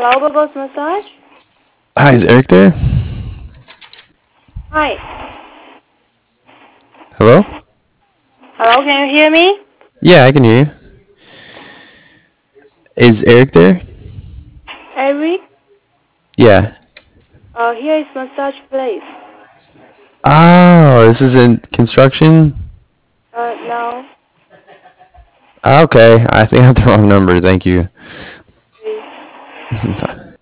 Hello, Bubbles Massage? Hi, is Eric there? Hi. Hello? Hello, can you hear me? Yeah, I can hear you. Is Eric there? Eric? Yeah. Here is massage place. Oh, this is in construction? No. Okay, I think I have the wrong number. Thank you. Please.